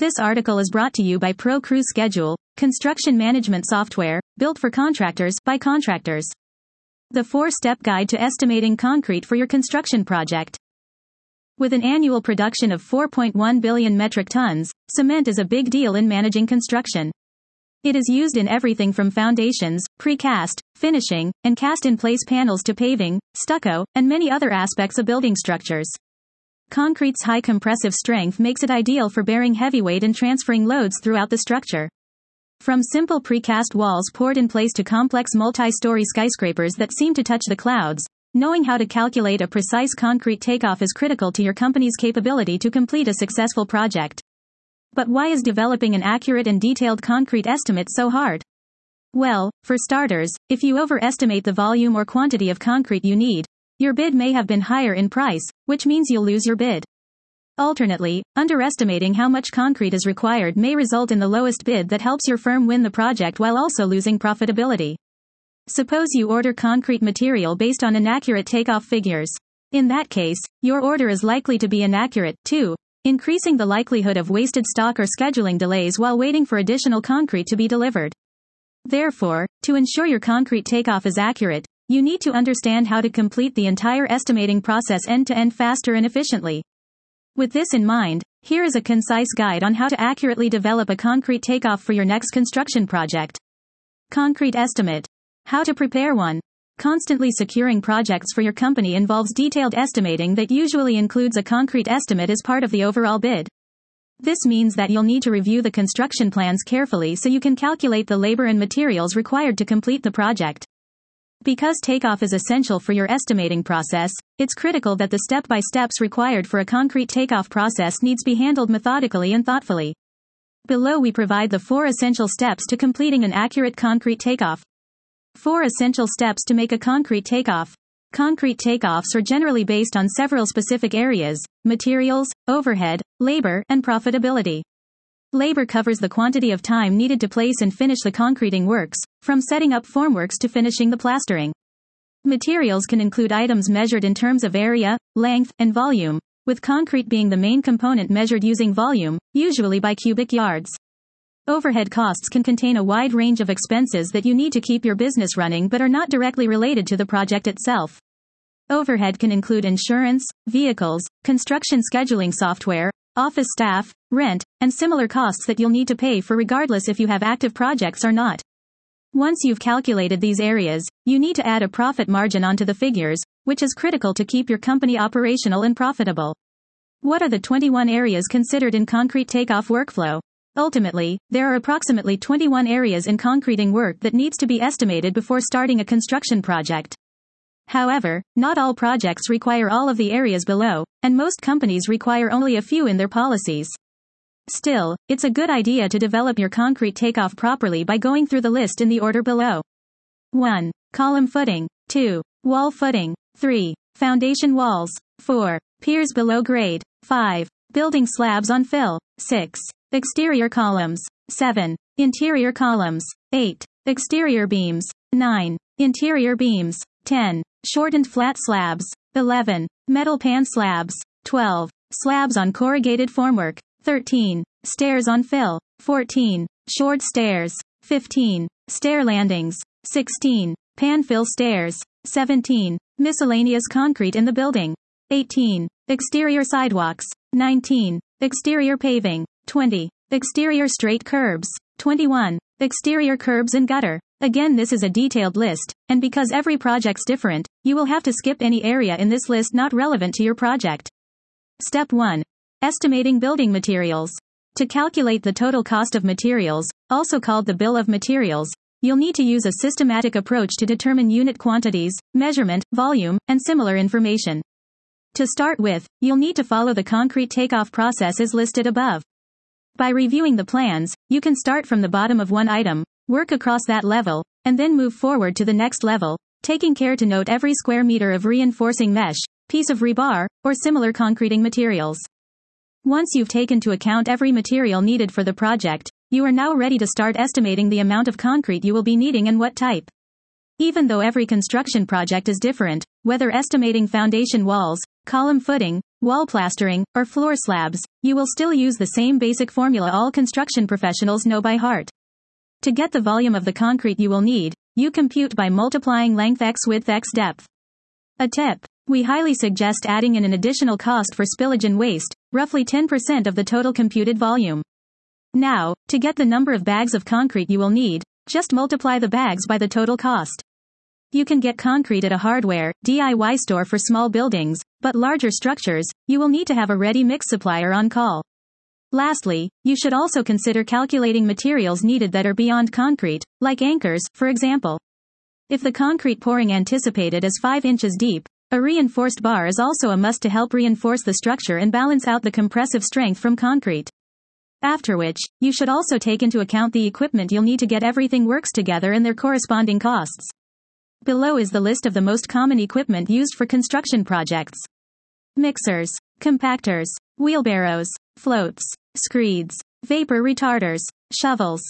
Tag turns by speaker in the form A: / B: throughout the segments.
A: This article is brought to you by ProCrew Schedule, construction management software, built for contractors, by contractors. The 4-step guide to estimating concrete for your construction project. With an annual production of 4.1 billion metric tons, cement is a big deal in managing construction. It is used in everything from foundations, precast, finishing, and cast-in-place panels to paving, stucco, and many other aspects of building structures. Concrete's high compressive strength makes it ideal for bearing heavy weight and transferring loads throughout the structure. From simple precast walls poured in place to complex multi-story skyscrapers that seem to touch the clouds, knowing how to calculate a precise concrete takeoff is critical to your company's capability to complete a successful project. But why is developing an accurate and detailed concrete estimate so hard? Well, for starters, if you overestimate the volume or quantity of concrete you need, your bid may have been higher in price, which means you'll lose your bid. Alternately, underestimating how much concrete is required may result in the lowest bid that helps your firm win the project while also losing profitability. Suppose you order concrete material based on inaccurate takeoff figures. In that case, your order is likely to be inaccurate, too, increasing the likelihood of wasted stock or scheduling delays while waiting for additional concrete to be delivered. Therefore, to ensure your concrete takeoff is accurate, you need to understand how to complete the entire estimating process end-to-end faster and efficiently. With this in mind, here is a concise guide on how to accurately develop a concrete takeoff for your next construction project. Concrete estimate. How to prepare one. Constantly securing projects for your company involves detailed estimating that usually includes a concrete estimate as part of the overall bid. This means that you'll need to review the construction plans carefully so you can calculate the labor and materials required to complete the project. Because takeoff is essential for your estimating process, it's critical that the step-by-steps required for a concrete takeoff process needs be handled methodically and thoughtfully. Below we provide the 4 essential steps to completing an accurate concrete takeoff. 4 essential steps to make a concrete takeoff. Concrete takeoffs are generally based on several specific areas: materials, overhead, labor, and profitability. Labor covers the quantity of time needed to place and finish the concreting works, from setting up formworks to finishing the plastering. Materials can include items measured in terms of area, length, and volume, with concrete being the main component measured using volume, usually by cubic yards. Overhead costs can contain a wide range of expenses that you need to keep your business running but are not directly related to the project itself. Overhead can include insurance, vehicles, construction scheduling software, office staff, rent, and similar costs that you'll need to pay for regardless if you have active projects or not. Once you've calculated these areas, you need to add a profit margin onto the figures, which is critical to keep your company operational and profitable. What are the 21 areas considered in concrete takeoff workflow? Ultimately, there are approximately 21 areas in concreting work that needs to be estimated before starting a construction project. However, not all projects require all of the areas below, and most companies require only a few in their policies. Still, it's a good idea to develop your concrete takeoff properly by going through the list in the order below. 1. Column footing. 2. Wall footing. 3. Foundation walls. 4. Piers below grade. 5. Building slabs on fill. 6. Exterior columns. 7. Interior columns. 8. Exterior beams. 9. Interior beams. 10. Shortened flat slabs. 11. Metal pan slabs. 12. Slabs on corrugated formwork. 13. Stairs on fill. 14. Shored stairs. 15. Stair landings. 16. Pan fill stairs. 17. Miscellaneous concrete in the building. 18. Exterior sidewalks. 19. Exterior paving. 20. Exterior straight curbs. 21. Exterior curbs and gutter. Again, this is a detailed list, and because every project's different, you will have to skip any area in this list not relevant to your project. Step 1. Estimating building materials. To calculate the total cost of materials, also called the bill of materials, you'll need to use a systematic approach to determine unit quantities, measurement, volume, and similar information. To start with, you'll need to follow the concrete takeoff process as listed above. By reviewing the plans, you can start from the bottom of one item, work across that level, and then move forward to the next level, taking care to note every square meter of reinforcing mesh, piece of rebar, or similar concreting materials. Once you've taken into account every material needed for the project, you are now ready to start estimating the amount of concrete you will be needing and what type. Even though every construction project is different, whether estimating foundation walls, column footing, wall plastering, or floor slabs, you will still use the same basic formula all construction professionals know by heart. To get the volume of the concrete you will need, you compute by multiplying length x width x depth. A tip. We highly suggest adding in an additional cost for spillage and waste, roughly 10% of the total computed volume. Now, to get the number of bags of concrete you will need, just multiply the bags by the total cost. You can get concrete at a hardware, DIY store for small buildings, but larger structures, you will need to have a ready mix supplier on call. Lastly, you should also consider calculating materials needed that are beyond concrete, like anchors, for example. If the concrete pouring anticipated is 5 inches deep, a reinforced bar is also a must to help reinforce the structure and balance out the compressive strength from concrete. After which, you should also take into account the equipment you'll need to get everything works together and their corresponding costs. Below is the list of the most common equipment used for construction projects. Mixers, compactors, wheelbarrows, floats, screeds, vapor retarders, shovels,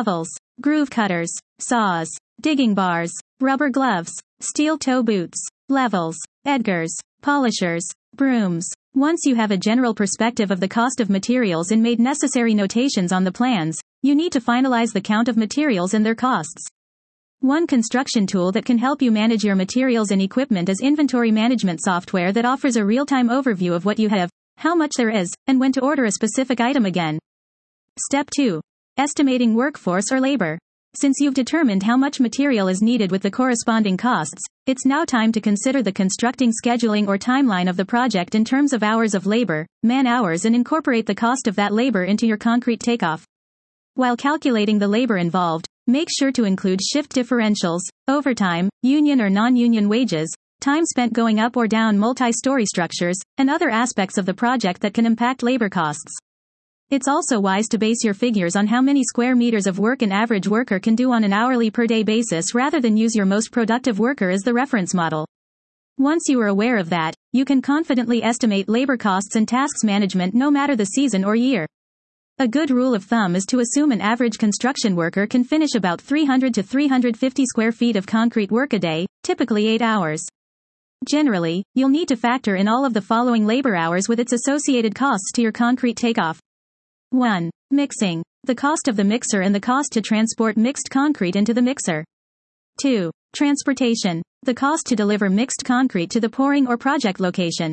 A: groove cutters, saws, digging bars, rubber gloves, steel toe boots, levels, edgars, polishers, brooms. Once you have a general perspective of the cost of materials and made necessary notations on the plans, you need to finalize the count of materials and their costs. One construction tool that can help you manage your materials and equipment is inventory management software that offers a real-time overview of what you have, how much there is, and when to order a specific item again. Step 2. Estimating workforce or labor. Since you've determined how much material is needed with the corresponding costs, it's now time to consider the constructing scheduling or timeline of the project in terms of hours of labor, man-hours, and incorporate the cost of that labor into your concrete takeoff. While calculating the labor involved, make sure to include shift differentials, overtime, union or non-union wages, time spent going up or down multi-story structures, and other aspects of the project that can impact labor costs. It's also wise to base your figures on how many square meters of work an average worker can do on an hourly per day basis rather than use your most productive worker as the reference model. Once you are aware of that, you can confidently estimate labor costs and tasks management no matter the season or year. A good rule of thumb is to assume an average construction worker can finish about 300 to 350 square feet of concrete work a day, typically 8 hours. Generally, you'll need to factor in all of the following labor hours with its associated costs to your concrete takeoff. 1. Mixing. The cost of the mixer and the cost to transport mixed concrete into the mixer. 2. Transportation. The cost to deliver mixed concrete to the pouring or project location.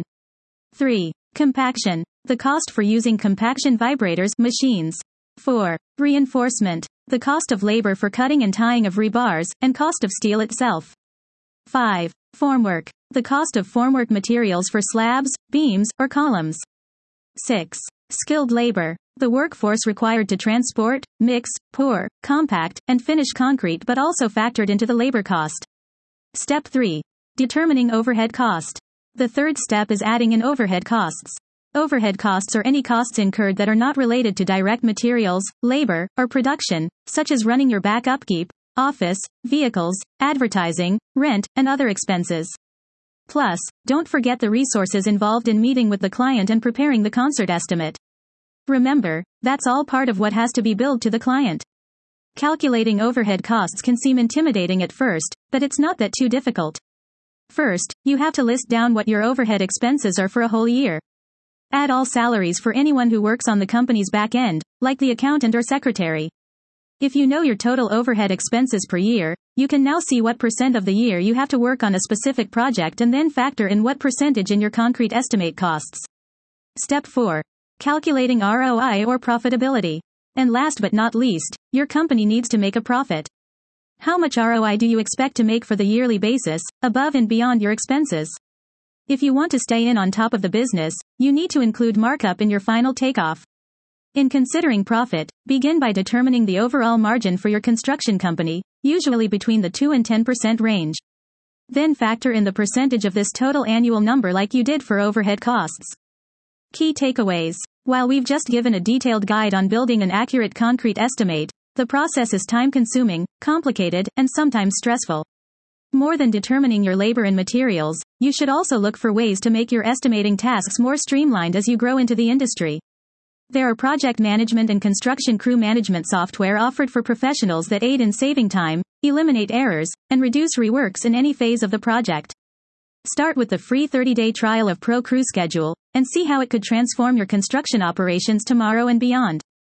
A: 3. Compaction. The cost for using compaction vibrators machines. 4. Reinforcement. The cost of labor for cutting and tying of rebars, and cost of steel itself. 5. Formwork. The cost of formwork materials for slabs, beams, or columns. 6. Skilled labor. The workforce required to transport, mix, pour, compact, and finish concrete but also factored into the labor cost. Step 3. Determining overhead cost. The third step is adding in overhead costs. Overhead costs are any costs incurred that are not related to direct materials, labor, or production, such as running your back upkeep, office, vehicles, advertising, rent, and other expenses. Plus, don't forget the resources involved in meeting with the client and preparing the concert estimate. Remember, that's all part of what has to be billed to the client. Calculating overhead costs can seem intimidating at first, but it's not that too difficult. First, you have to list down what your overhead expenses are for a whole year. Add all salaries for anyone who works on the company's back end, like the accountant or secretary. If you know your total overhead expenses per year, you can now see what % of the year you have to work on a specific project and then factor in what percentage in your concrete estimate costs. Step 4. Calculating ROI or profitability. And last but not least, your company needs to make a profit. How much ROI do you expect to make for the yearly basis, above and beyond your expenses? If you want to stay in on top of the business, you need to include markup in your final takeoff. In considering profit, begin by determining the overall margin for your construction company, usually between the 2 and 10% range. Then factor in the percentage of this total annual number like you did for overhead costs. Key takeaways. While we've just given a detailed guide on building an accurate concrete estimate, the process is time-consuming, complicated, and sometimes stressful. More than determining your labor and materials, you should also look for ways to make your estimating tasks more streamlined as you grow into the industry. There are project management and construction crew management software offered for professionals that aid in saving time, eliminate errors, and reduce reworks in any phase of the project. Start with the free 30-day trial of ProCrew Schedule and see how it could transform your construction operations tomorrow and beyond.